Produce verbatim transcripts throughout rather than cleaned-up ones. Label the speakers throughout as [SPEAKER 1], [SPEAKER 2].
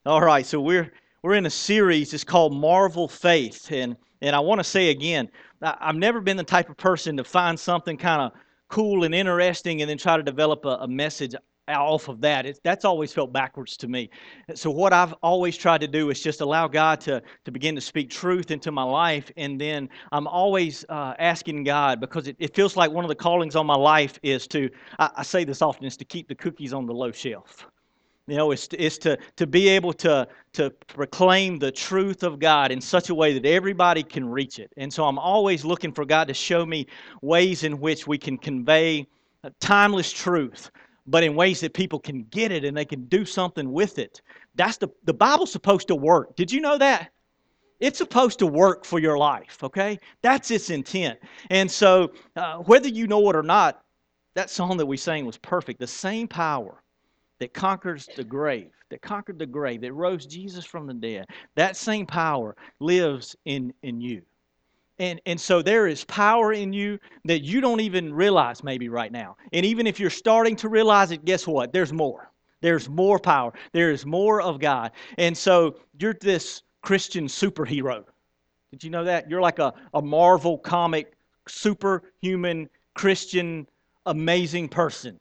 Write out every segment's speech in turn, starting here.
[SPEAKER 1] All right, so we're we're in a series. It's called Marvel Faith, and and I want to say again, I, I've never been the type of person to find something kind of cool and interesting and then try to develop a, a message off of that. It's, that's always felt backwards to me. So what I've always tried to do is just allow God to to begin to speak truth into my life, and then I'm always uh, asking God because it, it feels like one of the callings on my life is to. I, I say this often is to keep the cookies on the low shelf. You know, it's, it's to, to be able to, to proclaim the truth of God in such a way that everybody can reach it. And so I'm always looking for God to show me ways in which we can convey timeless truth, but in ways that people can get it and they can do something with it. That's the, the Bible's supposed to work. Did you know that? It's supposed to work for your life, okay? That's its intent. And so, uh, whether you know it or not, that song that we sang was perfect. The same power that conquers the grave, that conquered the grave, that rose Jesus from the dead, that same power lives in, in you. And, and so there is power in you that you don't even realize maybe right now. And even if you're starting to realize it, guess what? There's more. There's more power. There is more of God. And so you're this Christian superhero. Did you know that? You're like a, a Marvel comic, superhuman, Christian, amazing person.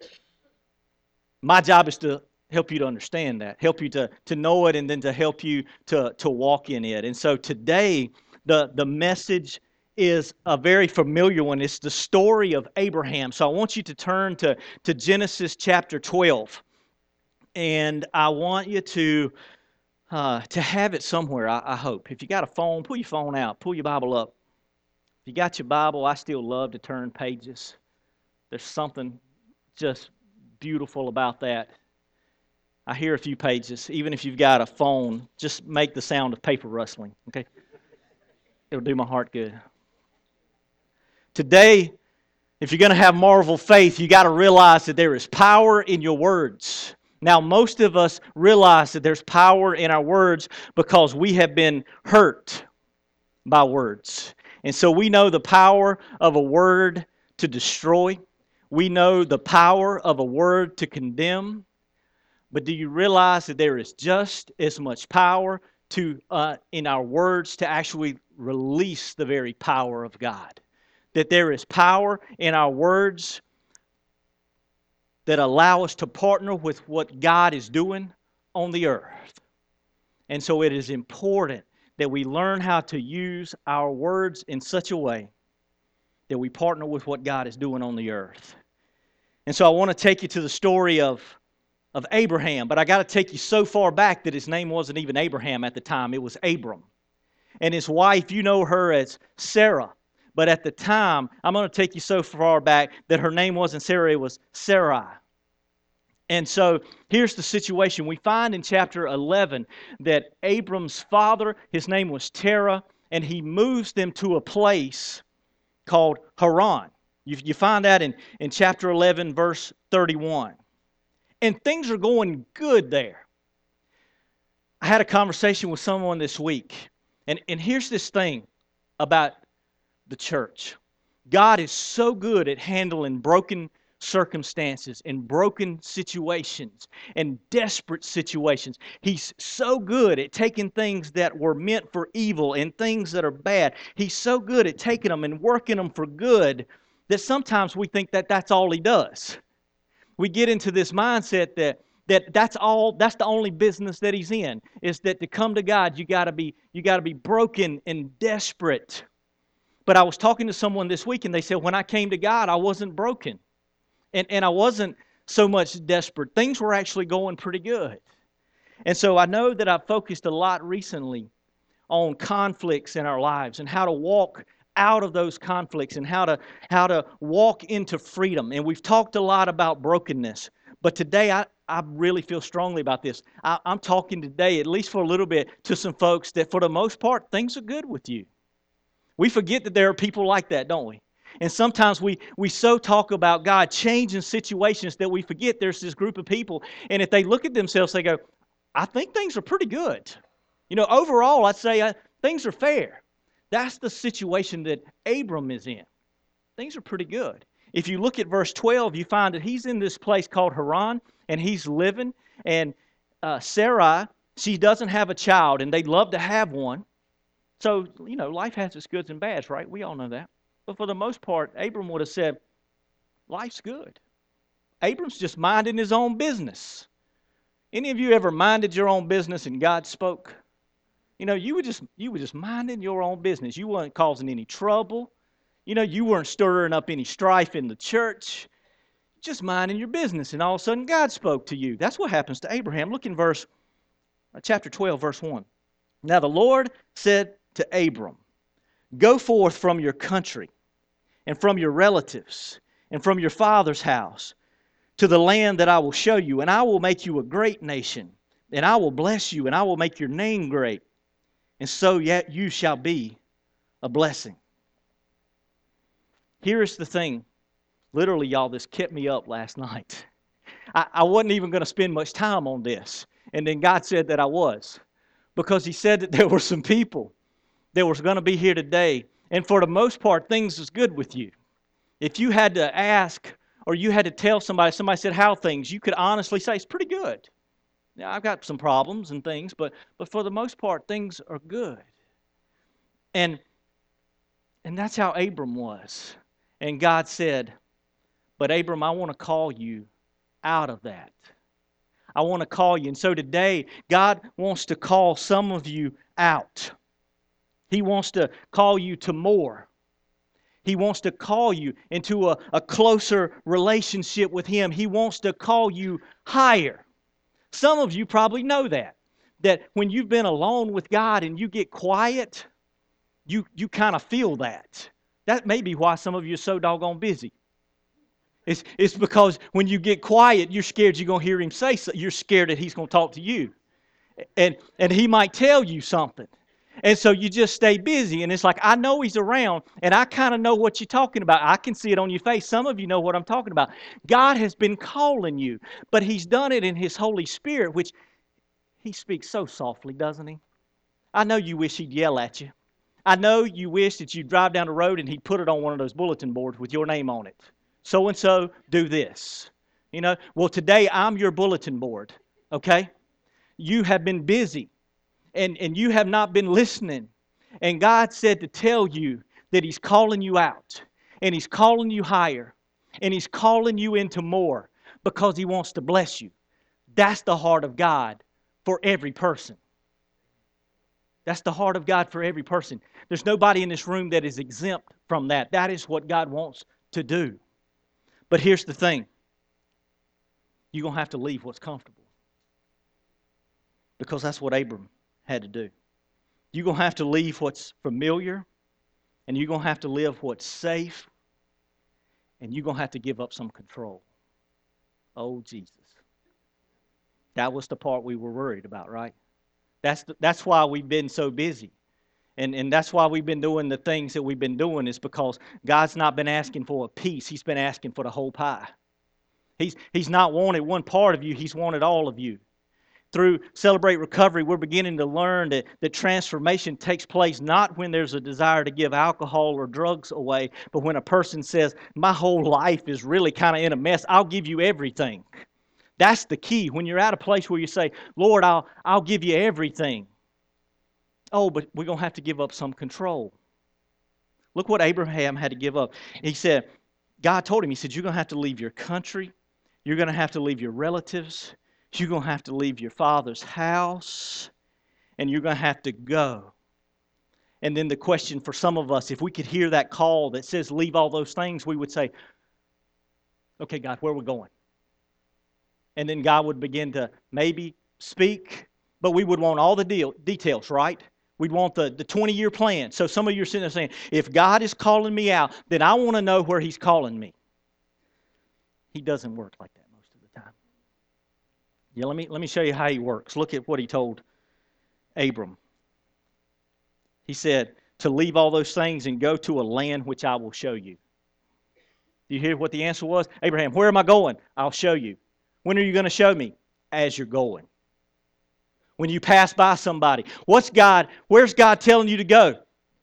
[SPEAKER 1] My job is to help you to understand that, help you to, to know it, and then to help you to, to walk in it. And so today, the, the message is a very familiar one. It's the story of Abraham. So I want you to turn to, to Genesis chapter twelve. And I want you to, uh, to have it somewhere, I, I hope. If you got a phone, pull your phone out, pull your Bible up. If you got your Bible, I still love to turn pages. There's something just beautiful about that. I hear a few pages. Even if you've got a phone, just make the sound of paper rustling, okay? It'll do my heart good. Today, if you're going to have Marvel faith, you got to realize that there is power in your words. Now, most of us realize that there's power in our words because we have been hurt by words. And so we know the power of a word to destroy. We know the power of a word to condemn. But do you realize that there is just as much power to uh, in our words to actually release the very power of God? That there is power in our words that allow us to partner with what God is doing on the earth. And so it is important that we learn how to use our words in such a way that we partner with what God is doing on the earth. And so I want to take you to the story of of Abraham, but I got to take you so far back that his name wasn't even Abraham at the time. It was Abram. And his wife, you know her as Sarah. But at the time, I'm going to take you so far back that her name wasn't Sarah, it was Sarai. And so here's the situation. We find in chapter eleven that Abram's father, his name was Terah, and he moves them to a place called Haran. You, you find that in, in chapter eleven, verse thirty-one. And things are going good there. I had a conversation with someone this week. And, and here's this thing about the church. God is so good at handling broken circumstances and broken situations and desperate situations. He's so good at taking things that were meant for evil and things that are bad. He's so good at taking them and working them for good that sometimes we think that that's all He does. We get into this mindset that that that's all that's the only business that He's in, is that to come to God you got to be you got to be broken and desperate. But I was talking to someone this week and they said when I came to God I wasn't broken. And and I wasn't so much desperate. Things were actually going pretty good. And so I know that I've focused a lot recently on conflicts in our lives and how to walk out of those conflicts and how to how to walk into freedom. And we've talked a lot about brokenness, but today I, I really feel strongly about this. I, I'm talking today, at least for a little bit, to some folks that for the most part, things are good with you. We forget that there are people like that, don't we? And sometimes we, we so talk about God changing situations that we forget there's this group of people, and if they look at themselves, they go, I think things are pretty good. You know, overall, I'd say uh, things are fair. That's the situation that Abram is in. Things are pretty good. If you look at verse twelve, you find that he's in this place called Haran, and he's living, and uh, Sarai She doesn't have a child, and they'd love to have one. So, you know, life has its goods and bads, right? We all know that. But for the most part, Abram would have said, life's good. Abram's just minding his own business. Any of you ever minded your own business and God spoke? You know, you were just you were just minding your own business. You weren't causing any trouble. You know, you weren't stirring up any strife in the church. Just minding your business, and all of a sudden God spoke to you. That's what happens to Abraham. Look in verse uh, chapter twelve, verse one. Now the Lord said to Abram, "Go forth from your country and from your relatives and from your father's house to the land that I will show you, and I will make you a great nation, and I will bless you, and I will make your name great, and so yet you shall be a blessing." Here is the thing. Literally, y'all, this kept me up last night. I, I wasn't even going to spend much time on this. And then God said that I was. Because He said that there were some people that was going to be here today. And for the most part, things was good with you. If you had to ask or you had to tell somebody, somebody said, how things, you could honestly say, it's pretty good. Now, I've got some problems and things, but, but for the most part, things are good. And, and that's how Abram was. And God said, but Abram, I want to call you out of that. I want to call you. And so today, God wants to call some of you out. He wants to call you to more. He wants to call you into a, a closer relationship with Him. He wants to call you higher. Some of you probably know that. That when you've been alone with God and you get quiet, you, you kind of feel that. That may be why some of you are so doggone busy. It's, it's because when you get quiet, you're scared you're going to hear Him say something. You're scared that He's going to talk to you. And, and He might tell you something. And so you just stay busy. And it's like, I know He's around, and I kind of know what you're talking about. I can see it on your face. Some of you know what I'm talking about. God has been calling you, but He's done it in His Holy Spirit, which He speaks so softly, doesn't He? I know you wish He'd yell at you. I know you wish that you'd drive down the road and He'd put it on one of those bulletin boards with your name on it. So-and-so, do this. You know, well, today I'm your bulletin board, okay? You have been busy, and, and you have not been listening. And God said to tell you that He's calling you out, and He's calling you higher, and He's calling you into more because He wants to bless you. That's the heart of God for every person. That's the heart of God for every person. There's nobody in this room that is exempt from that. That is what God wants to do. But here's the thing. You're going to have to leave what's comfortable. Because that's what Abram had to do. You're going to have to leave what's familiar. And you're going to have to live what's safe. And you're going to have to give up some control. Oh, Jesus. That was the part we were worried about, right? That's the, that's why we've been so busy. And, and that's why we've been doing the things that we've been doing, is because God's not been asking for a piece. He's been asking for the whole pie. He's, he's not wanted one part of you. He's wanted all of you. Through Celebrate Recovery, we're beginning to learn that, that transformation takes place not when there's a desire to give alcohol or drugs away, but when a person says, my whole life is really kind of in a mess. I'll give you everything. That's the key. When you're at a place where you say, Lord, I'll, I'll give you everything. Oh, but we're going to have to give up some control. Look what Abraham had to give up. He said, God told him, He said, you're going to have to leave your country. You're going to have to leave your relatives. You're going to have to leave your father's house. And you're going to have to go. And then the question for some of us, if we could hear that call that says leave all those things, we would say, okay, God, where are we going? And then God would begin to maybe speak, but we would want all the deal, details, right? We'd want the, the twenty-year plan. So some of you are sitting there saying, if God is calling me out, then I want to know where He's calling me. He doesn't work like that most of the time. Yeah, let me, let me show you how He works. Look at what He told Abram. He said, to leave all those things and go to a land which I will show you. Do you hear what the answer was? Abraham, where am I going? I'll show you. When are you going to show me? As you're going. When you pass by somebody. What's God, where's God telling you to go?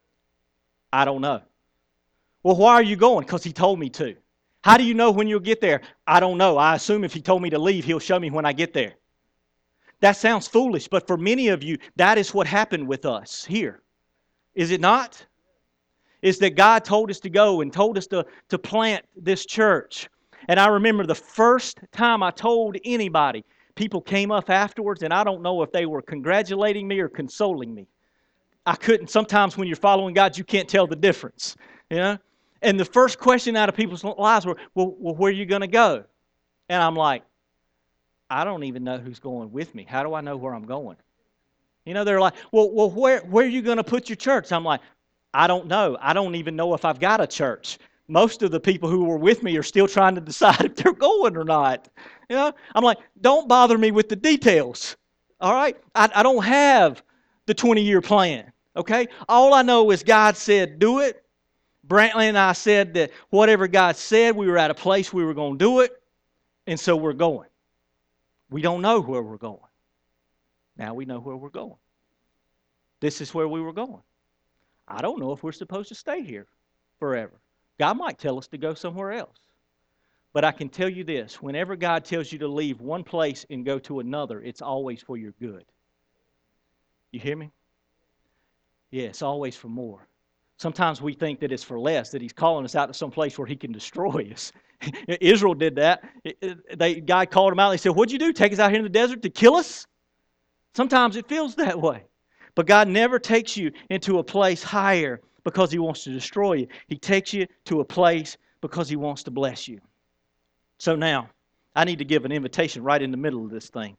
[SPEAKER 1] I don't know. Well, why are you going? Because He told me to. How do you know when you'll get there? I don't know. I assume if He told me to leave, He'll show me when I get there. That sounds foolish, but for many of you, that is what happened with us here. Is it not? Is that God told us to go and told us to, to plant this church. And I remember the first time I told anybody, people came up afterwards, and I don't know if they were congratulating me or consoling me. I couldn't. Sometimes when you're following God, you can't tell the difference. You know? And the first question out of people's lives were, well, well where are you going to go? And I'm like, I don't even know who's going with me. How do I know where I'm going? You know, they're like, well, well where, where are you going to put your church? I'm like, I don't know. I don't even know if I've got a church. Most of the people who were with me are still trying to decide if they're going or not. You know, I'm like, don't bother me with the details. All right? I, I don't have the twenty-year plan. Okay? All I know is God said, do it. Brantley and I said that whatever God said, we were at a place we were going to do it. And so we're going. We don't know where we're going. Now we know where we're going. This is where we were going. I don't know if we're supposed to stay here forever. God might tell us to go somewhere else. But I can tell you this, whenever God tells you to leave one place and go to another, it's always for your good. You hear me? Yeah, it's always for more. Sometimes we think that it's for less, that He's calling us out to some place where He can destroy us. Israel did that. They, God called them out. They said, what'd you do? Take us out here in the desert to kill us? Sometimes it feels that way. But God never takes you into a place higher because He wants to destroy you. He takes you to a place because He wants to bless you. So now, I need to give an invitation right in the middle of this thing.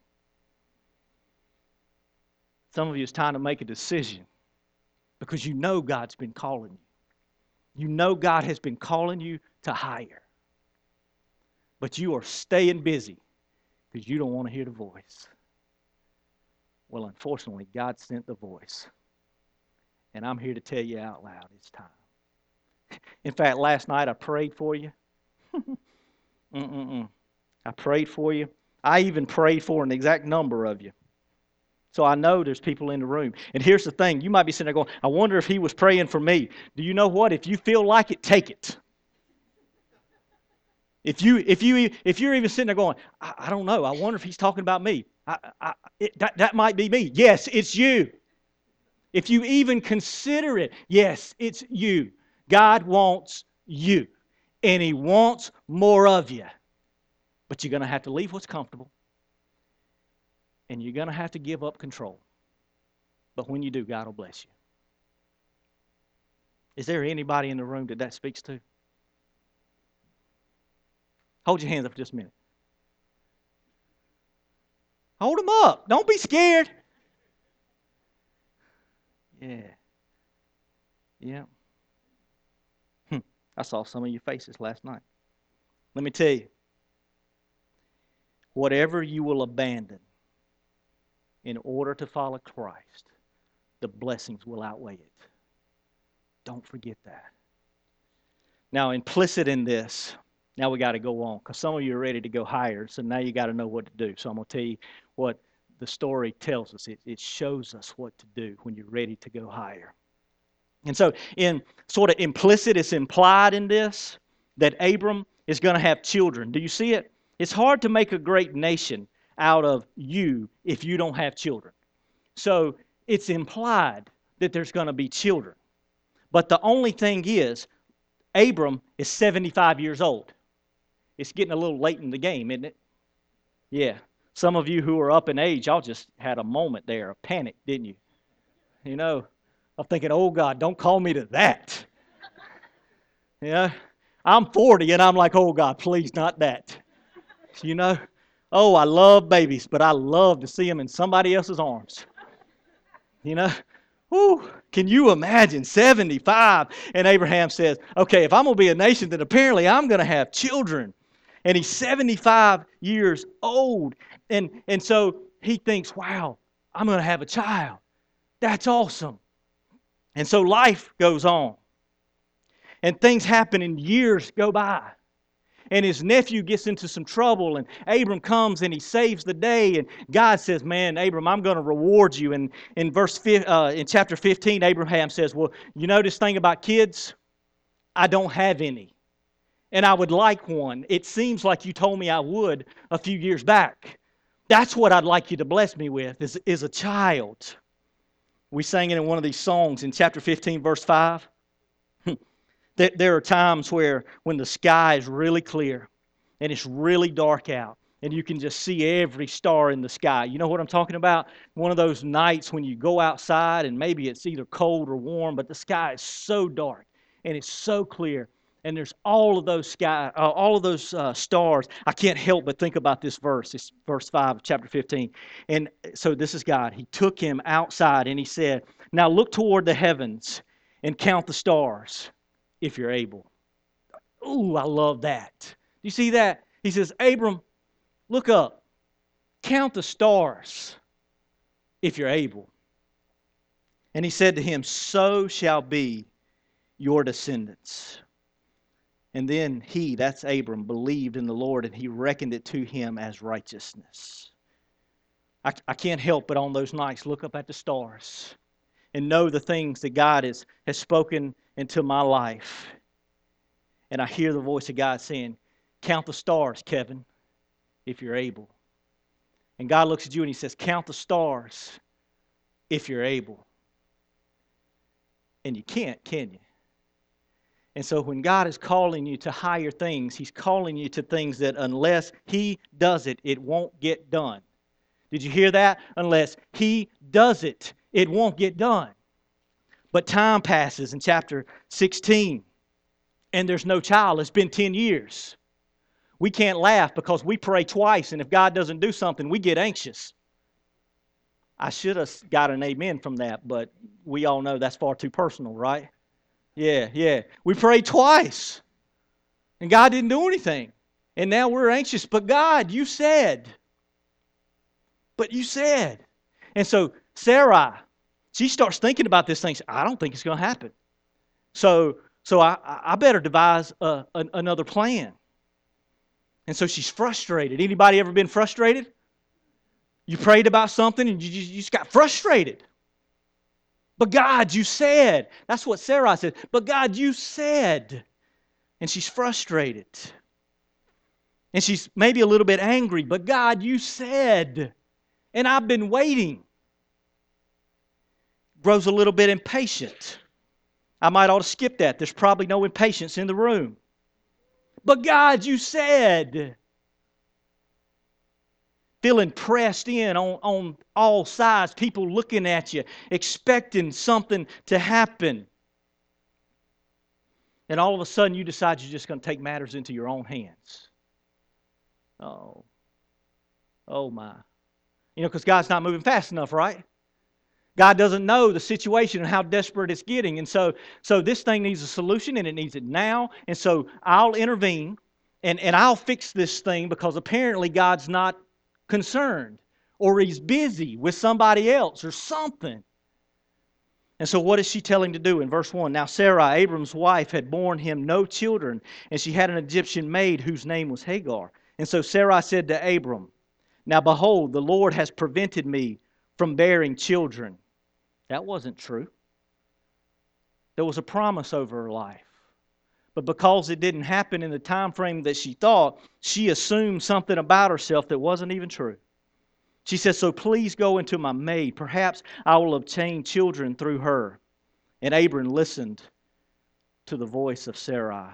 [SPEAKER 1] Some of you, it's time to make a decision because you know God's been calling you. You know God has been calling you to higher. But you are staying busy because you don't want to hear the voice. Well, unfortunately, God sent the voice. And I'm here to tell you out loud, it's time. In fact, last night I prayed for you. Mm-mm-mm. I prayed for you. I even prayed for an exact number of you. So I know there's people in the room. And here's the thing. You might be sitting there going, I wonder if he was praying for me. Do you know what? If you feel like it, take it. If, you, if, you, if you're even sitting there going, I, I don't know. I wonder if he's talking about me. I, I, it, that, that might be me. Yes, it's you. If you even consider it, yes, it's you. God wants you. And He wants more of you. But you're going to have to leave what's comfortable. And you're going to have to give up control. But when you do, God will bless you. Is there anybody in the room that that speaks to? Hold your hands up for just a minute. Hold them up. Don't be scared. Yeah. Yeah. Hmm. I saw some of your faces last night. Let me tell you. Whatever you will abandon in order to follow Christ, the blessings will outweigh it. Don't forget that. Now, implicit in this, now we got to go on because some of you are ready to go higher, so now you got to know what to do. So I'm going to tell you what the story tells us. It, it shows us what to do when you're ready to go higher. And so, in sort of implicit, it's implied in this that Abram is going to have children. Do you see it? It's hard to make a great nation out of you if you don't have children. So it's implied that there's going to be children. But the only thing is, Abram is seventy-five years old. It's getting a little late in the game, isn't it? Yeah. Some of you who are up in age, y'all just had a moment there, a panic, didn't you? You know, I'm thinking, oh God, don't call me to that. Yeah. I'm forty and I'm like, oh God, please not that. You know, oh, I love babies, but I love to see them in somebody else's arms. You know, whew, can you imagine seventy-five? And Abraham says, okay, if I'm going to be a nation, then apparently I'm going to have children. And he's seventy-five years old. And, and so he thinks, wow, I'm going to have a child. That's awesome. And so life goes on. And things happen and years go by. And his nephew gets into some trouble, and Abram comes and he saves the day. And God says, man, Abram, I'm going to reward you. And in verse uh, in chapter fifteen, Abraham says, well, you know this thing about kids? I don't have any. And I would like one. It seems like you told me I would a few years back. That's what I'd like you to bless me with, is, is a child. We sang it in one of these songs in chapter fifteen, verse five. There, there are times where when the sky is really clear and it's really dark out, and you can just see every star in the sky. You know what I'm talking about? One of those nights when you go outside and maybe it's either cold or warm, but the sky is so dark and it's so clear, and there's all of those sky, uh, all of those uh, stars. I can't help but think about this verse. It's verse five of chapter fifteen. And so this is God. He took him outside and he said, "Now look toward the heavens and count the stars, if you're able." Ooh, I love that. Do you see that? He says, "Abram, look up, count the stars, if you're able." And he said to him, "So shall be your descendants." And then he, that's Abram, believed in the Lord, and he reckoned it to him as righteousness. I, I can't help but on those nights look up at the stars and know the things that God has, has spoken into my life. And I hear the voice of God saying, "Count the stars, Kevin, if you're able." And God looks at you and he says, "Count the stars, if you're able." And you can't, can you? And so when God is calling you to higher things, He's calling you to things that unless He does it, it won't get done. Did you hear that? Unless He does it, it won't get done. But time passes in chapter sixteen, and there's no child. It's been ten years. We can't laugh because we pray twice, and if God doesn't do something, we get anxious. I should have got an amen from that, but we all know that's far too personal, right? Yeah, yeah. We prayed twice, and God didn't do anything. And now we're anxious. But God, you said. But you said. And so Sarai, she starts thinking about this thing. I don't think it's going to happen. So, so I, I better devise a, a, another plan. And so she's frustrated. Anybody ever been frustrated? You prayed about something and you just, you just got frustrated. But God, you said. That's what Sarai said. But God, you said. And she's frustrated. And she's maybe a little bit angry. But God, you said. And I've been waiting. Grows a little bit impatient. I might ought to skip that. There's probably no impatience in the room. But God, you said. Feeling pressed in on, on all sides, people looking at you, expecting something to happen. And all of a sudden you decide you're just going to take matters into your own hands. Oh. Oh my. You know, because God's not moving fast enough, right? God doesn't know the situation and how desperate it's getting. And so, so this thing needs a solution, and it needs it now. And so I'll intervene, and, and I'll fix this thing because apparently God's not concerned, or He's busy with somebody else or something. And so what does she tell him to do in verse one? Now Sarai, Abram's wife, had borne him no children, and she had an Egyptian maid whose name was Hagar. And so Sarai said to Abram, "Now behold, the Lord has prevented me from bearing children." That wasn't true. There was a promise over her life. But because it didn't happen in the time frame that she thought, she assumed something about herself that wasn't even true. She says, "So please go into my maid. Perhaps I will obtain children through her." And Abram listened to the voice of Sarai.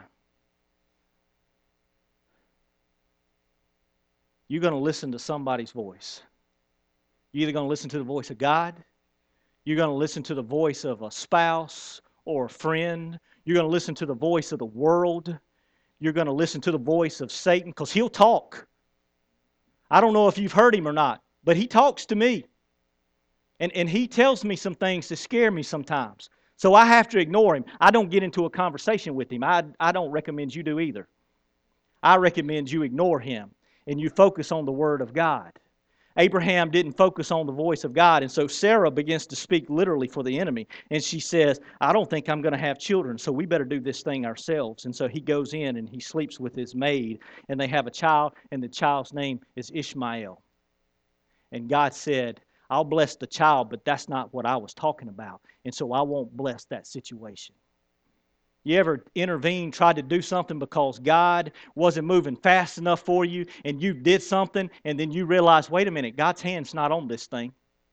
[SPEAKER 1] You're going to listen to somebody's voice. You're either going to listen to the voice of God, you're going to listen to the voice of a spouse or a friend, you're going to listen to the voice of the world, you're going to listen to the voice of Satan, because he'll talk. I don't know if you've heard him or not, but he talks to me. And, and he tells me some things that scare me sometimes. So I have to ignore him. I don't get into a conversation with him. I, I don't recommend you do either. I recommend you ignore him and you focus on the Word of God. Abraham didn't focus on the voice of God, and so Sarah begins to speak literally for the enemy. And she says, "I don't think I'm going to have children, so we better do this thing ourselves." And so he goes in and he sleeps with his maid, and they have a child, and the child's name is Ishmael. And God said, "I'll bless the child, but that's not what I was talking about. And so I won't bless that situation." You ever intervened, tried to do something because God wasn't moving fast enough for you, and you did something, and then you realize, wait a minute, God's hand's not on this thing.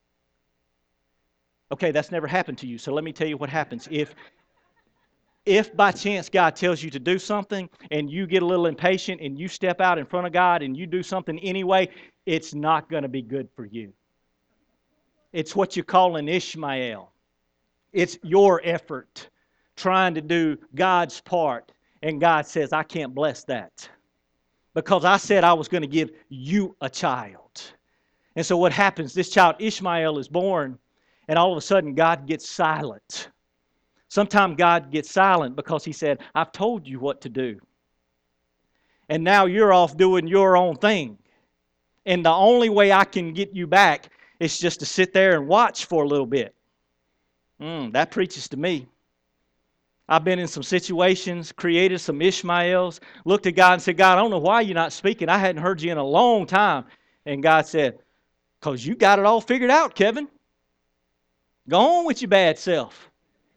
[SPEAKER 1] Okay, that's never happened to you, so let me tell you what happens. If if by chance God tells you to do something, and you get a little impatient, and you step out in front of God, and you do something anyway, it's not going to be good for you. It's what you call an Ishmael. It's your effort trying to do God's part. And God says, I can't bless that. Because I said I was going to give you a child. And so what happens, this child Ishmael is born, and all of a sudden God gets silent. Sometimes God gets silent because He said, I've told you what to do. And now you're off doing your own thing. And the only way I can get you back is just to sit there and watch for a little bit. Mm, that preaches to me. I've been in some situations, created some Ishmaels, looked at God and said, God, I don't know why you're not speaking. I hadn't heard you in a long time. And God said, because you got it all figured out, Kevin. Go on with your bad self.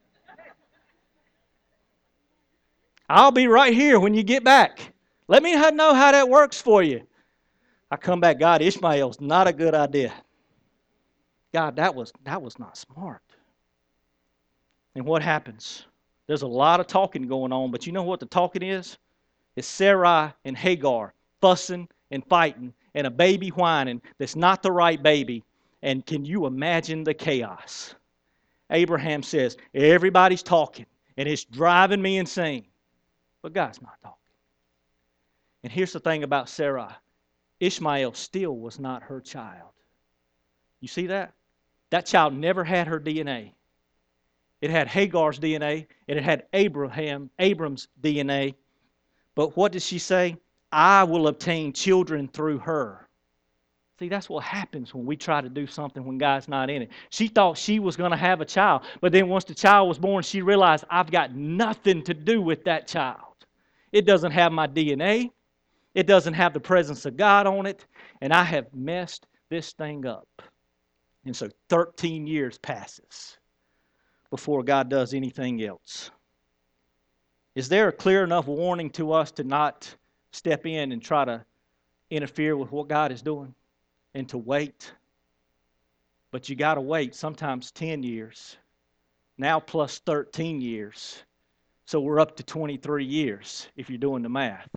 [SPEAKER 1] I'll be right here when you get back. Let me know how that works for you. I come back, God, Ishmael's not a good idea. God, that was, that was not smart. And what happens? There's a lot of talking going on, but you know what the talking is? It's Sarai and Hagar fussing and fighting, and a baby whining that's not the right baby. And can you imagine the chaos? Abraham says, everybody's talking, and it's driving me insane. But God's not talking. And here's the thing about Sarai. Ishmael still was not her child. You see that? That child never had her D N A. It had Hagar's D N A, and it had Abraham, Abram's D N A. But what did she say? I will obtain children through her. See, that's what happens when we try to do something when God's not in it. She thought she was going to have a child, but then once the child was born, she realized, I've got nothing to do with that child. It doesn't have my D N A. It doesn't have the presence of God on it, and I have messed this thing up. And so thirteen years passes before God does anything else. Is there a clear enough warning to us to not step in and try to interfere with what God is doing and to wait? But you got to wait sometimes ten years, now plus thirteen years. So we're up to twenty-three years if you're doing the math.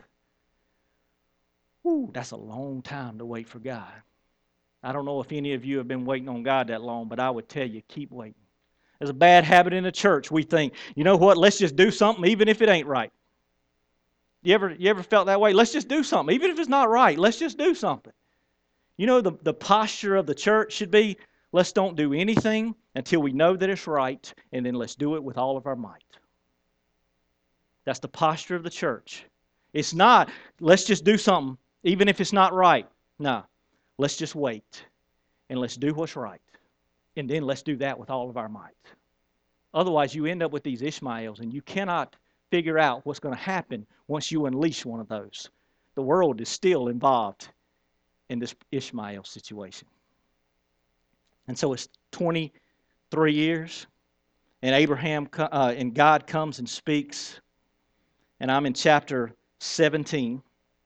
[SPEAKER 1] Whew, that's a long time to wait for God. I don't know if any of you have been waiting on God that long, but I would tell you, keep waiting. There's a bad habit in the church. We think, you know what, let's just do something even if it ain't right. You ever, you ever felt that way? Let's just do something. Even if it's not right, let's just do something. You know, the, the posture of the church should be, let's don't do anything until we know that it's right, and then let's do it with all of our might. That's the posture of the church. It's not, let's just do something, even if it's not right. No, let's just wait, and let's do what's right. And then let's do that with all of our might. Otherwise, you end up with these Ishmaels, and you cannot figure out what's going to happen once you unleash one of those. The world is still involved in this Ishmael situation. And so it's twenty-three years, and Abraham uh, and God comes and speaks. And I'm in chapter seventeen,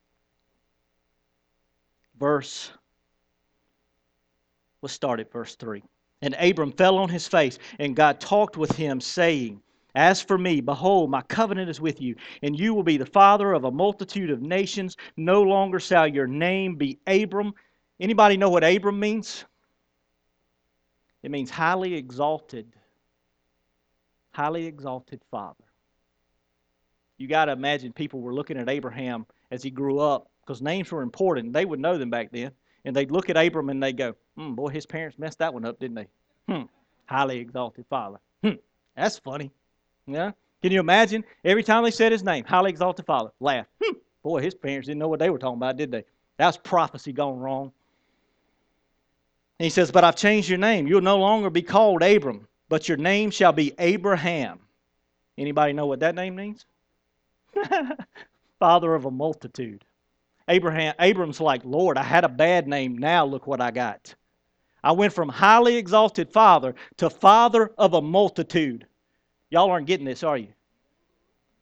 [SPEAKER 1] verse, let's start at verse three. And Abram fell on his face, and God talked with him, saying, as for me, behold, my covenant is with you, and you will be the father of a multitude of nations. No longer shall your name be Abram. Anybody know what Abram means? It means highly exalted. Highly exalted father. You got to imagine people were looking at Abraham as he grew up, because names were important. They would know them back then. And they'd look at Abram and they'd go, hmm, boy, his parents messed that one up, didn't they? Hmm, highly exalted father. Hmm, that's funny. Yeah? Can you imagine? Every time they said his name, highly exalted father, laugh. Hmm, boy, his parents didn't know what they were talking about, did they? That's prophecy gone wrong. And he says, but I've changed your name. You'll no longer be called Abram, but your name shall be Abraham. Anybody know what that name means? Father of a multitude. Abraham, Abram's like, Lord, I had a bad name. Now look what I got. I went from highly exalted father to father of a multitude. Y'all aren't getting this, are you?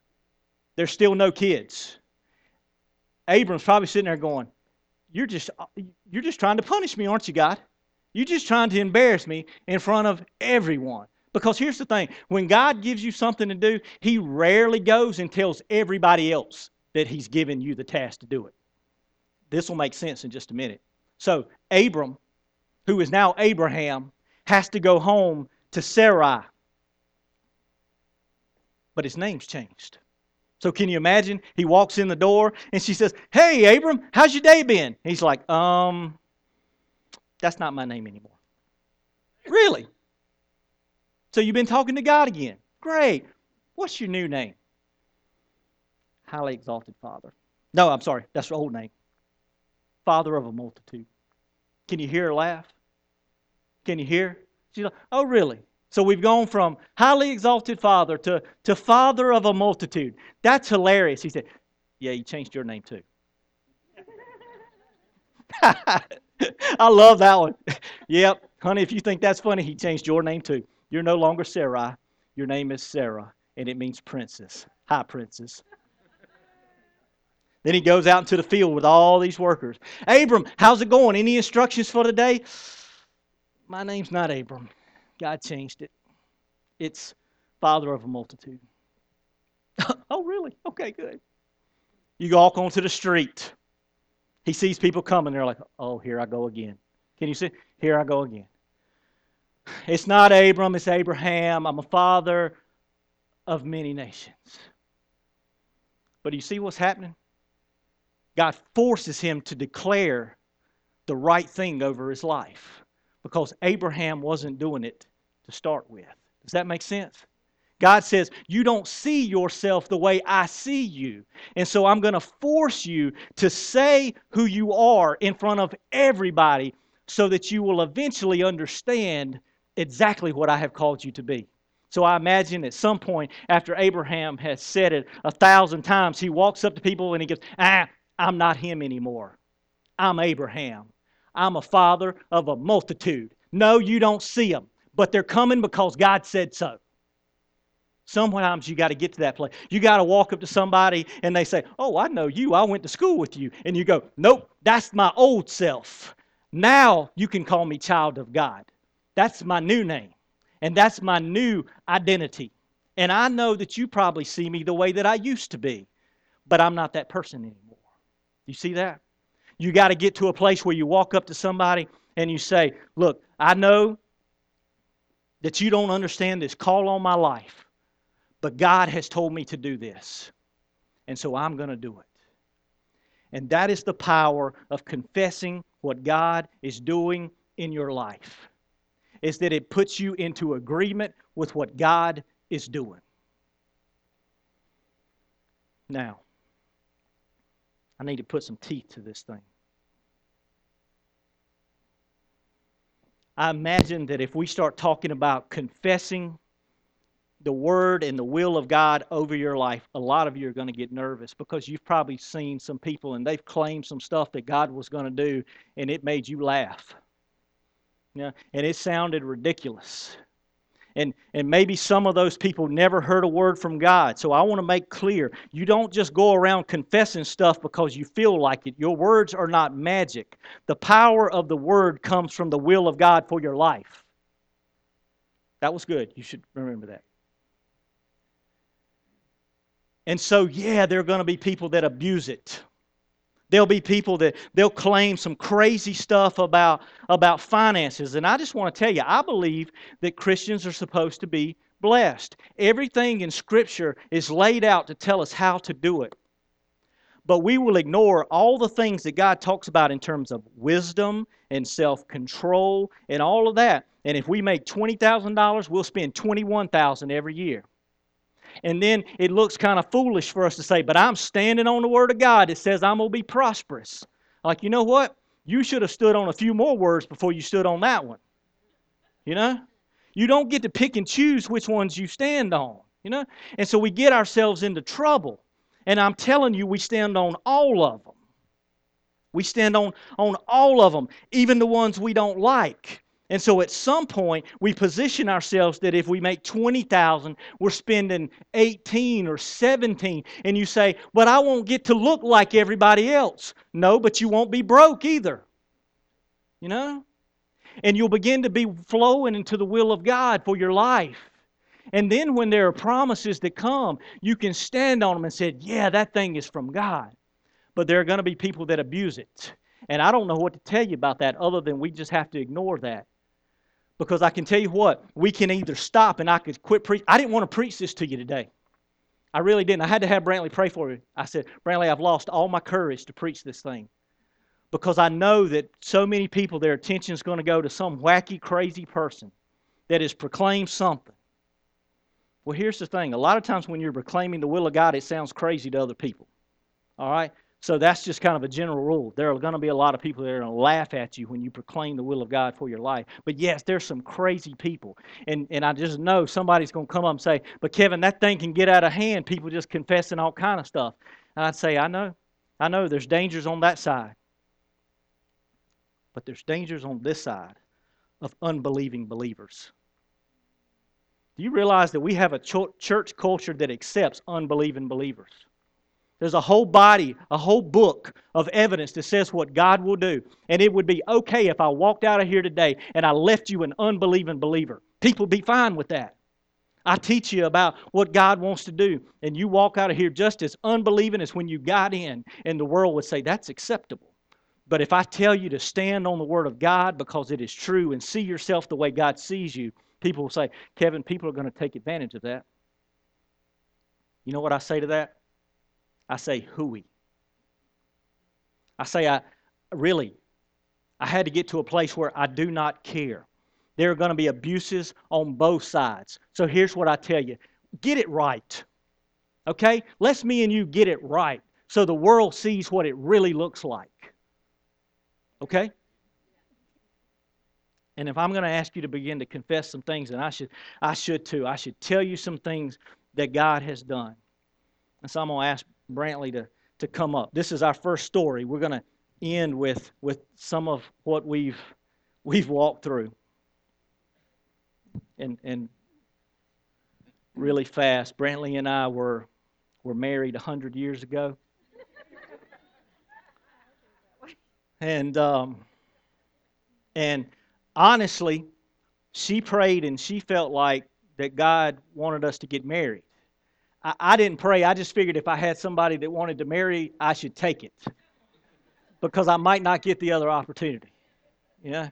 [SPEAKER 1] There's still no kids. Abram's probably sitting there going, You're just, you're just trying to punish me, aren't you, God? You're just trying to embarrass me in front of everyone. Because here's the thing. When God gives you something to do, He rarely goes and tells everybody else that He's given you the task to do it. This will make sense in just a minute. So Abram, who is now Abraham, has to go home to Sarai. But his name's changed. So can you imagine? He walks in the door and she says, Hey, Abram, how's your day been? He's like, um, that's not my name anymore. Really? So you've been talking to God again? Great. What's your new name? Highly exalted Father. No, I'm sorry. That's her old name. Father of a multitude. Can you hear her laugh? Can you hear? She's like, oh, really? So we've gone from highly exalted Father to, to Father of a multitude. That's hilarious. He said, yeah, you changed your name too. I love that one. Yep, honey, if you think that's funny, he changed your name too. You're no longer Sarai. Your name is Sarah, and it means princess. Hi, princess. Then he goes out into the field with all these workers. Abram, how's it going? Any instructions for the day? My name's not Abram. God changed it. It's Father of a multitude. Oh, really? Okay, good. You walk onto the street. He sees people coming. They're like, oh, here I go again. Can you see? Here I go again. It's not Abram, it's Abraham. I'm a father of many nations. But you see what's happening? God forces him to declare the right thing over his life because Abraham wasn't doing it to start with. Does that make sense? God says, you don't see yourself the way I see you. And so I'm going to force you to say who you are in front of everybody so that you will eventually understand exactly what I have called you to be. So I imagine at some point after Abraham has said it a thousand times, he walks up to people and he goes, ah, I'm not him anymore. I'm Abraham. I'm a father of a multitude. No, you don't see them, but they're coming because God said so. Sometimes you got to get to that place. You got to walk up to somebody and they say, oh, I know you. I went to school with you. And you go, nope, that's my old self. Now you can call me child of God. That's my new name. And that's my new identity. And I know that you probably see me the way that I used to be. But I'm not that person anymore. You see that? You got to get to a place where you walk up to somebody and you say, look, I know that you don't understand this call on my life. But God has told me to do this. And so I'm going to do it. And that is the power of confessing what God is doing in your life. Is that it puts you into agreement with what God is doing. Now, I need to put some teeth to this thing. I imagine that if we start talking about confessing the word and the will of God over your life, a lot of you are going to get nervous because you've probably seen some people and they've claimed some stuff that God was going to do and it made you laugh. You know, and it sounded ridiculous. And, and maybe some of those people never heard a word from God. So I want to make clear, you don't just go around confessing stuff because you feel like it. Your words are not magic. The power of the word comes from the will of God for your life. That was good. You should remember that. And so, yeah, there are going to be people that abuse it. There'll be people that they'll claim some crazy stuff about, about finances. And I just want to tell you, I believe that Christians are supposed to be blessed. Everything in Scripture is laid out to tell us how to do it. But we will ignore all the things that God talks about in terms of wisdom and self-control and all of that. And if we make twenty thousand dollars, we'll spend twenty-one thousand dollars every year. And then it looks kind of foolish for us to say, but I'm standing on the Word of God. It says I'm going to be prosperous. Like, you know what? You should have stood on a few more words before you stood on that one. You know? You don't get to pick and choose which ones you stand on. You know? And so we get ourselves into trouble. And I'm telling you, we stand on all of them. We stand on, on all of them, even the ones we don't like. And so at some point, we position ourselves that if we make twenty thousand, we're spending eighteen or seventeen. And you say, but I won't get to look like everybody else. No, but you won't be broke either. You know? And you'll begin to be flowing into the will of God for your life. And then when there are promises that come, you can stand on them and say, yeah, that thing is from God. But there are going to be people that abuse it. And I don't know what to tell you about that other than we just have to ignore that. Because I can tell you what, we can either stop and I could quit preaching. I didn't want to preach this to you today. I really didn't. I had to have Brantley pray for me. I said, Brantley, I've lost all my courage to preach this thing. Because I know that so many people, their attention is going to go to some wacky, crazy person that has proclaimed something. Well, here's the thing. A lot of times when you're proclaiming the will of God, it sounds crazy to other people. All right? So that's just kind of a general rule. There are going to be a lot of people that are going to laugh at you when you proclaim the will of God for your life. But yes, there's some crazy people. And, and I just know somebody's going to come up and say, but Kevin, that thing can get out of hand. People just confessing all kind of stuff. And I'd say, I know. I know there's dangers on that side. But there's dangers on this side of unbelieving believers. Do you realize that we have a church culture that accepts unbelieving believers? There's a whole body, a whole book of evidence that says what God will do. And it would be okay if I walked out of here today and I left you an unbelieving believer. People be fine with that. I teach you about what God wants to do. And you walk out of here just as unbelieving as when you got in. And the world would say, that's acceptable. But if I tell you to stand on the Word of God because it is true and see yourself the way God sees you, people will say, Kevin, people are going to take advantage of that. You know what I say to that? I say, hooey. I say, I really, I had to get to a place where I do not care. There are going to be abuses on both sides. So here's what I tell you. Get it right. Okay? Let's me and you get it right so the world sees what it really looks like. Okay? And if I'm going to ask you to begin to confess some things, and I should, I should too. I should tell you some things that God has done. And so I'm going to ask Brantley to, to come up. This is our first story. We're going to end with, with some of what we've we've walked through. And and really fast, Brantley and I were were married a hundred years ago. And um, and honestly, she prayed and she felt like that God wanted us to get married. I, I didn't pray. I just figured if I had somebody that wanted to marry, I should take it. Because I might not get the other opportunity. Yeah.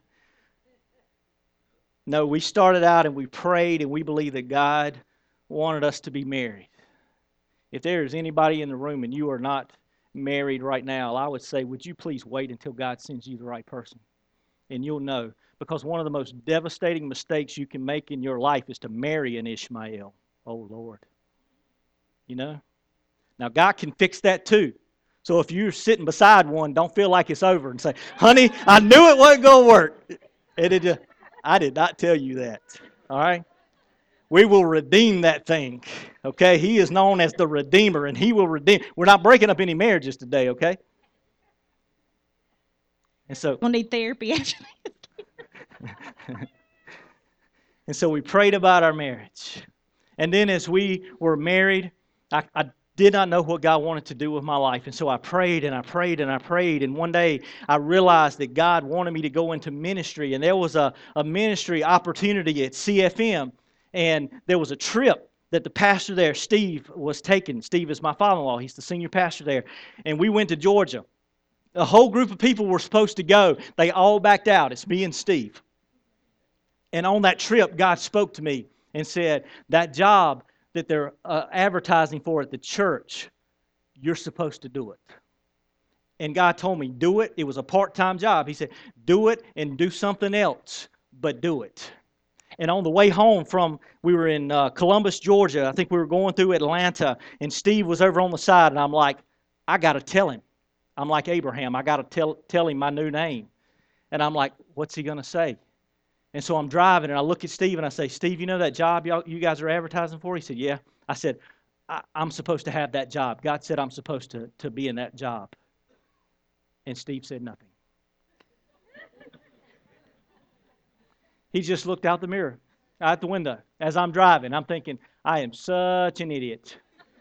[SPEAKER 1] No, we started out and we prayed and we believed that God wanted us to be married. If there is anybody in the room and you are not married right now, I would say, would you please wait until God sends you the right person? And you'll know. Because one of the most devastating mistakes you can make in your life is to marry an Ishmael. Oh, Lord. You know? Now, God can fix that too. So if you're sitting beside one, don't feel like it's over and say, honey, I knew it wasn't going to work. It, it, I did not tell you that. All right? We will redeem that thing. Okay? He is known as the Redeemer, and He will redeem. We're not breaking up any marriages today, okay? And so
[SPEAKER 2] We'll need therapy, actually.
[SPEAKER 1] And so we prayed about our marriage. And then as we were married, I, I did not know what God wanted to do with my life. And so I prayed and I prayed and I prayed. And one day I realized that God wanted me to go into ministry. And there was a, a ministry opportunity at C F M. And there was a trip that the pastor there, Steve, was taking. Steve is my father-in-law. He's the senior pastor there. And we went to Georgia. A whole group of people were supposed to go. They all backed out. It's me and Steve. And on that trip, God spoke to me and said, that job that they're uh, advertising for at the church, you're supposed to do it. And God told me, do it. It was a part-time job. He said, do it and do something else, but do it. And on the way home from, we were in uh, Columbus, Georgia. I think we were going through Atlanta, and Steve was over on the side, and I'm like, I got to tell him. I'm like Abraham. I got to tell tell him my new name. And I'm like, what's he going to say? And so I'm driving, and I look at Steve, and I say, Steve, you know that job y'all, you guys are advertising for? He said, yeah. I said, I, I'm supposed to have that job. God said I'm supposed to, to be in that job. And Steve said nothing. He just looked out the mirror, out the window, as I'm driving. I'm thinking, I am such an idiot.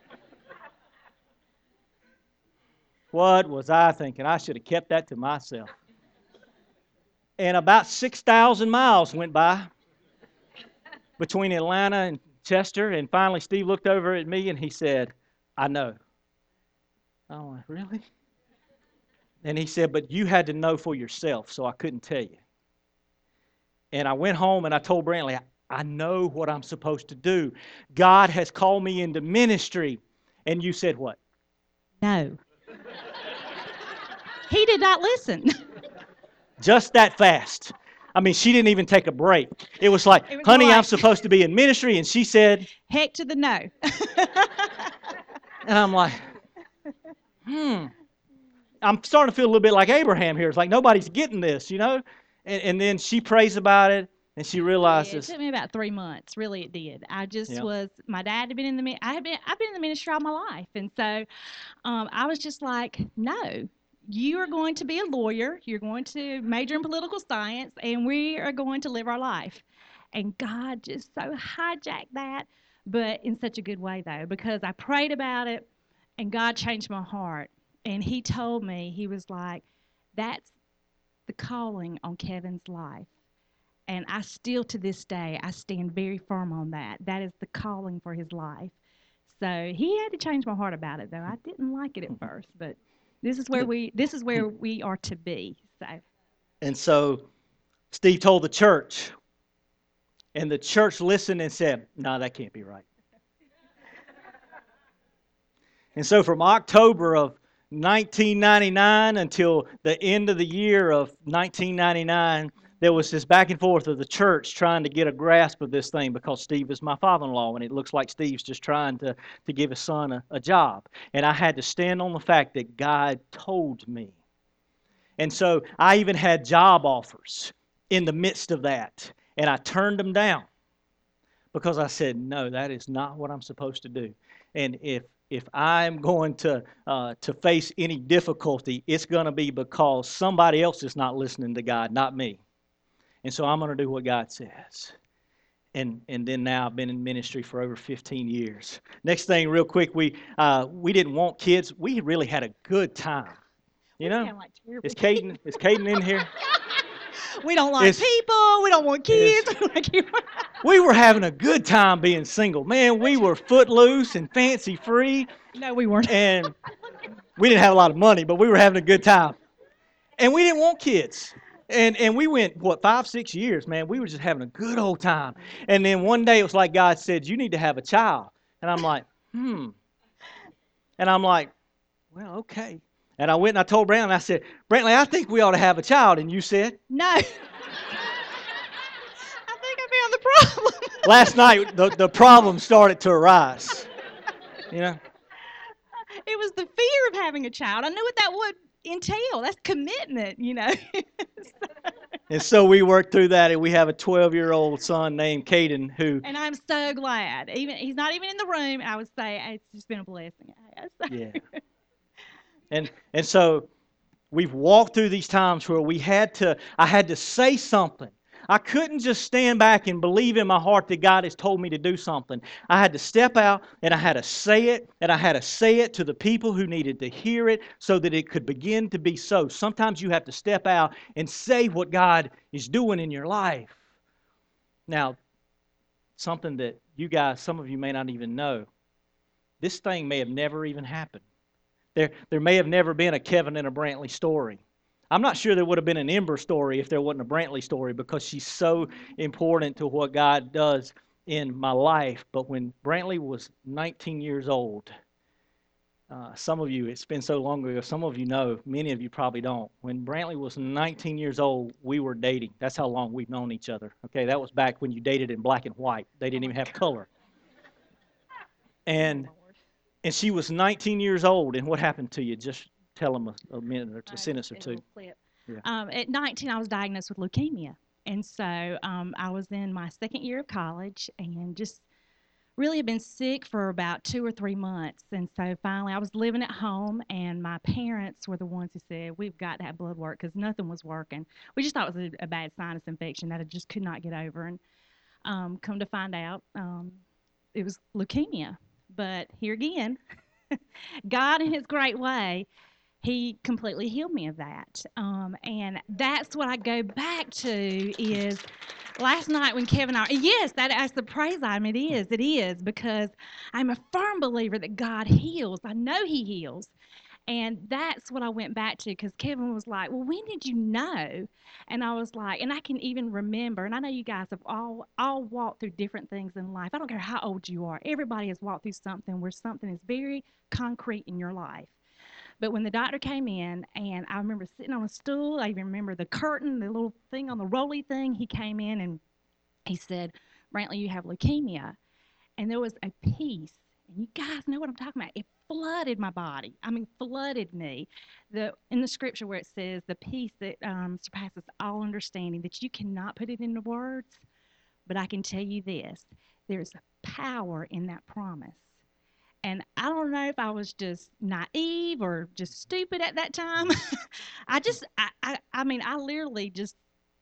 [SPEAKER 1] What was I thinking? I should have kept that to myself. And about six thousand miles went by between Atlanta and Chester, and finally Steve looked over at me and he said, I know. I went, really? And he said, but you had to know for yourself, so I couldn't tell you. And I went home and I told Brantley, I know what I'm supposed to do. God has called me into ministry. And you said what?
[SPEAKER 2] No. He did not listen.
[SPEAKER 1] Just that fast. I mean, she didn't even take a break. It was like,
[SPEAKER 2] It was
[SPEAKER 1] honey,
[SPEAKER 2] like,
[SPEAKER 1] I'm supposed to be in ministry. And she said,
[SPEAKER 2] heck to the no.
[SPEAKER 1] and I'm like, hmm. I'm starting to feel a little bit like Abraham here. It's like nobody's getting this, you know? And, and then she prays about it, and she realizes.
[SPEAKER 2] Yeah, it took me about three months. Really, it did. I just
[SPEAKER 1] Yeah.
[SPEAKER 2] was. My dad had been in the. I had been. I've been in the ministry all my life, and so um, I was just like, no. You are going to be a lawyer. You're going to major in political science, and we are going to live our life. And God just so hijacked that, but in such a good way, though, because I prayed about it, and God changed my heart. And He told me, He was like, that's the calling on Kevin's life. And I still, to this day, I stand very firm on that. That is the calling for his life. So he had to change my heart about it, though. I didn't like it at first, but this is where we this is where we are to be. So.
[SPEAKER 1] And so Steve told the church, and the church listened and said, no, that can't be right. And so from October of nineteen ninety-nine until the end of the year of nineteen ninety-nine, there was this back and forth of the church trying to get a grasp of this thing because Steve is my father-in-law, and it looks like Steve's just trying to, to give his son a, a job. And I had to stand on the fact that God told me. And so I even had job offers in the midst of that, and I turned them down because I said, no, that is not what I'm supposed to do. And if if I'm going to uh, to face any difficulty, it's going to be because somebody else is not listening to God, not me. And so I'm going to do what God says. And and then now I've been in ministry for over fifteen years. Next thing, real quick, we uh, we didn't want kids. We really had a good time. You know,
[SPEAKER 2] like
[SPEAKER 1] is Caden is Caden in here?
[SPEAKER 2] We don't like
[SPEAKER 1] It's,
[SPEAKER 2] people. We don't want kids.
[SPEAKER 1] We were having a good time being single. Man, we were footloose and fancy free.
[SPEAKER 2] No, we weren't.
[SPEAKER 1] And we didn't have a lot of money, but we were having a good time. And we didn't want kids. And and we went, what, five, six years, man. We were just having a good old time. And then one day it was like God said, you need to have a child. And I'm like, hmm. And I'm like, well, okay. And I went and I told Brantley, I said, Brantley, I think we ought to have a child. And you said?
[SPEAKER 2] No. I think I found the problem.
[SPEAKER 1] Last night, the, the problem started to arise. You know?
[SPEAKER 2] It was the fear of having a child. I knew what that would entail. That's commitment, you know.
[SPEAKER 1] And so we worked through that, and we have a twelve-year-old son named Caden who...
[SPEAKER 2] And I'm so glad. Even He's not even in the room. I would say it's just been a blessing.
[SPEAKER 1] Yeah. And and so we've walked through these times where we had to, I had to say something. I couldn't just stand back and believe in my heart that God has told me to do something. I had to step out and I had to say it, and I had to say it to the people who needed to hear it so that it could begin to be so. Sometimes you have to step out and say what God is doing in your life. Now, something that you guys, some of you may not even know, this thing may have never even happened. There, there may have never been a Kevin and a Brantley story. I'm not sure there would have been an Ember story if there wasn't a Brantley story, because she's so important to what God does in my life. But when Brantley was nineteen years old, uh, some of you, it's been so long ago, some of you know, many of you probably don't. When Brantley was nineteen years old, we were dating. That's how long we've known each other. Okay, that was back when you dated in black and white. They didn't even have color. And and she was nineteen years old, and what happened to you? Just tell them a, a minute or two, a sentence or two.
[SPEAKER 2] Yeah. Um, at nineteen, I was diagnosed with leukemia. And so um, I was in my second year of college and just really had been sick for about two or three months. And so finally, I was living at home, and my parents were the ones who said, "We've got to have blood work," because nothing was working. We just thought it was a, a bad sinus infection that I just could not get over. And um, come to find out, um, it was leukemia. But here again, God in His great way, He completely healed me of that. Um, and that's what I go back to is last night when Kevin and I, yes, that, that's the praise item. It is, it is, because I'm a firm believer that God heals. I know He heals. And that's what I went back to because Kevin was like, "Well, when did you know?" And I was like, and I can even remember, and I know you guys have all all walked through different things in life. I don't care how old you are. Everybody has walked through something where something is very concrete in your life. But when the doctor came in, and I remember sitting on a stool, I even remember the curtain, the little thing on the rolly thing, he came in and he said, "Brantley, you have leukemia." And there was a peace, and you guys know what I'm talking about. It flooded my body. I mean, flooded me. The in the scripture where it says the peace that um, surpasses all understanding, that you cannot put it into words, but I can tell you this: there's power in that promise. And I don't know if I was just naive or just stupid at that time. I just, I, I, I mean, I literally just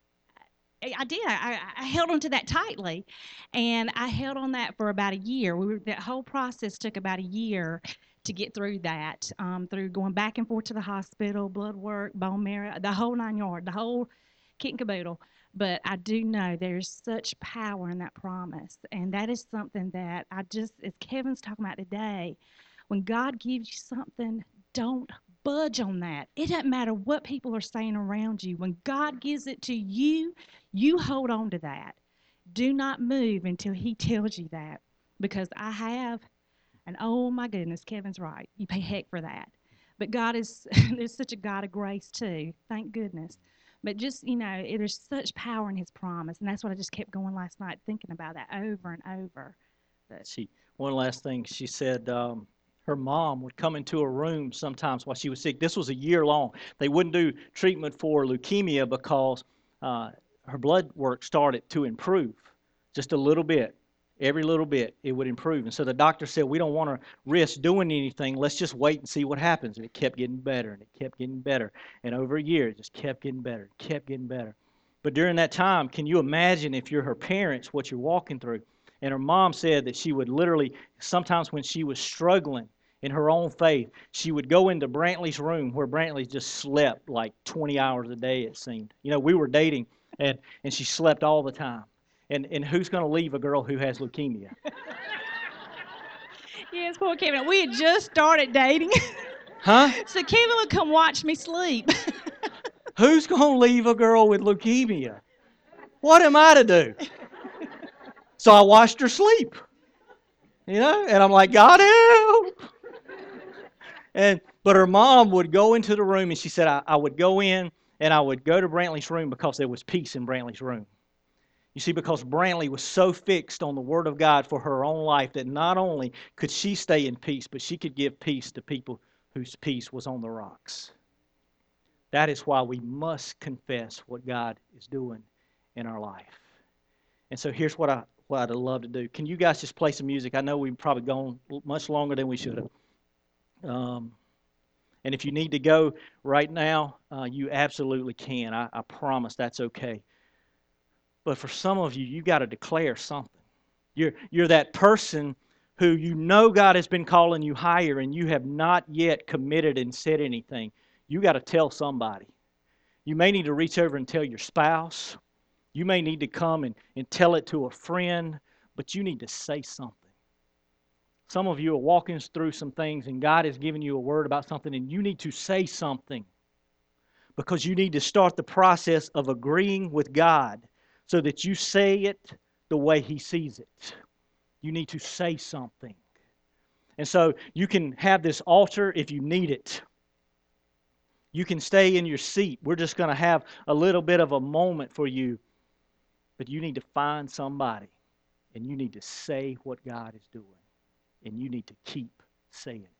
[SPEAKER 2] I I did. I, I held on to that tightly, and I held on that for about a year. We were, that whole process took about a year to get through that, um, through going back and forth to the hospital, blood work, bone marrow, the whole nine yard, the whole kit and caboodle. But I do know there's such power in that promise, and that is something that I just, as Kevin's talking about today, when God gives you something, don't budge on that. It doesn't matter what people are saying around you. When God gives it to you, you hold on to that. Do not move until He tells you that. Because I have, and oh my goodness, Kevin's right. You pay heck for that. But God is, there's such a God of grace too. Thank goodness. But just, you know, it, there's such power in His promise. And that's what I just kept going last night, thinking about that over and over. But
[SPEAKER 1] She one last thing she said. Um, her mom would come into a room sometimes while she was sick. This was a year long. They wouldn't do treatment for leukemia because uh, her blood work started to improve just a little bit. Every little bit, it would improve. And so the doctor said, "We don't want to risk doing anything. Let's just wait and see what happens." And it kept getting better, and it kept getting better. And over a year, it just kept getting better, kept getting better. But during that time, can you imagine if you're her parents, what you're walking through? And her mom said that she would literally, sometimes when she was struggling in her own faith, she would go into Brantley's room where Brantley just slept like twenty hours a day, it seemed. You know, we were dating, and, and she slept all the time. And, and who's going to leave a girl who has leukemia?
[SPEAKER 2] yes, poor Kevin. We had just started dating.
[SPEAKER 1] Huh?
[SPEAKER 2] So Kevin would come watch me sleep.
[SPEAKER 1] Who's going to leave a girl with leukemia? What am I to do? So I watched her sleep. You know, and I'm like, "God help." And but her mom would go into the room, and she said I, I would go in and I would go to Brantley's room because there was peace in Brantley's room. You see, because Brantley was so fixed on the Word of God for her own life that not only could she stay in peace, but she could give peace to people whose peace was on the rocks. That is why we must confess what God is doing in our life. And so here's what I what I'd love to do. Can you guys just play some music? I know we've probably gone much longer than we should have. Um, and if you need to go right now, uh, you absolutely can. I, I promise that's okay. But for some of you, you've got to declare something. You're, you're that person who you know God has been calling you higher and you have not yet committed and said anything. You got to tell somebody. You may need to reach over and tell your spouse. You may need to come and, and tell it to a friend, but you need to say something. Some of you are walking through some things and God has given you a word about something and you need to say something because you need to start the process of agreeing with God so that you say it the way He sees it. You need to say something. And so you can have this altar if you need it. You can stay in your seat. We're just going to have a little bit of a moment for you. But you need to find somebody and you need to say what God is doing. And you need to keep saying it.